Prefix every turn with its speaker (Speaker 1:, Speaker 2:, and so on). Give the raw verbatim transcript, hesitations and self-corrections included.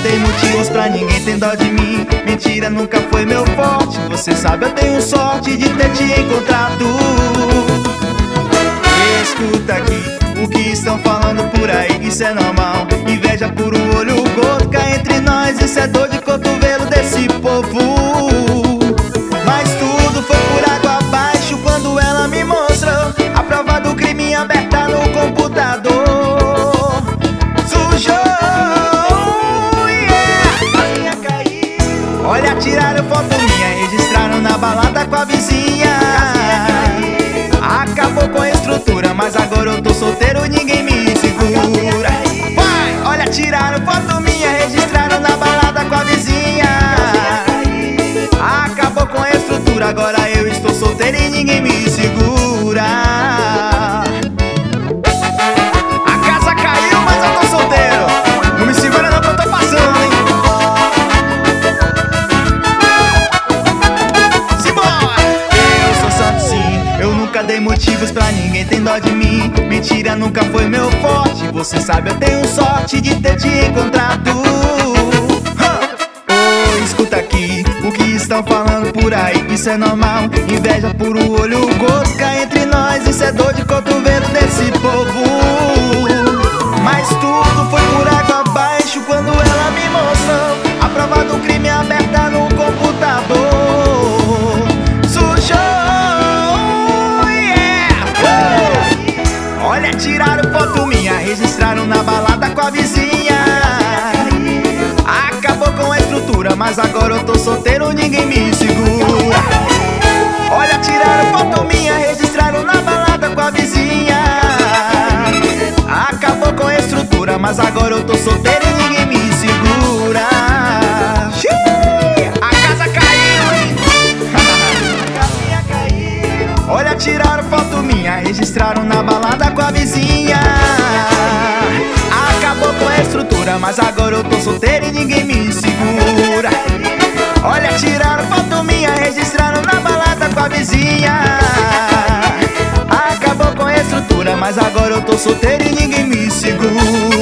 Speaker 1: dei motivos pra ninguém ter dó de mim. Mentira nunca foi meu forte. Você sabe, eu tenho sorte de ter te encontrado. Escuta aqui o que estão falando por aí, isso é normal. Inveja por um olho gordo cá entre nós, isso é dor de cotovelo desse povo. Mas tudo foi por água abaixo quando ela me mostrou a prova do crime aberta no computador. Sujou, yeah, caiu. Olha, tiraram foto minha, registraram na balada com a vizinha. Acabou com a estrutura, mas agora eu tô solteiro, ninguém me segura. Vai! Olha, tiraram foto minha, registraram na balada com a vizinha. Acabou com a estrutura, agora eu estou solteiro e ninguém me segura. A casa caiu, mas eu tô solteiro. Não me segura não que eu tô passando, hein? Simbora! Eu sou santo sim, eu nunca dei motivos pra ninguém ter dó de mim. Mentira nunca foi meu forte. Você sabe, eu tenho sorte de ter te encontrado. Oh, escuta aqui o que estão falando por aí, isso é normal. Inveja por um olho gordo cá entre nós, isso é dor de cotovelo desse povo. Mas tudo foi por água abaixo quando ela me mostrou a prova do crime aberta no computador. Sujou, yeah. Olha, tiraram foto minha, registraram na balada com a vizinha. Acabou com a estrutura, mas agora eu tô solteiro, ninguém me segura. Olha, tiraram foto minha, registraram na balada com a vizinha. Acabou com a estrutura, mas agora eu tô solteiro e ninguém me segura. A casa caiu, hein? A casinha caiu. Olha, tiraram foto minha, registraram na balada com a vizinha. Acabou com a estrutura, mas agora eu tô solteiro e ninguém me segura. Olha, tiraram foto minha, registraram na balada com a vizinha. Acabou com a estrutura, mas agora eu tô solteiro e ninguém me segura.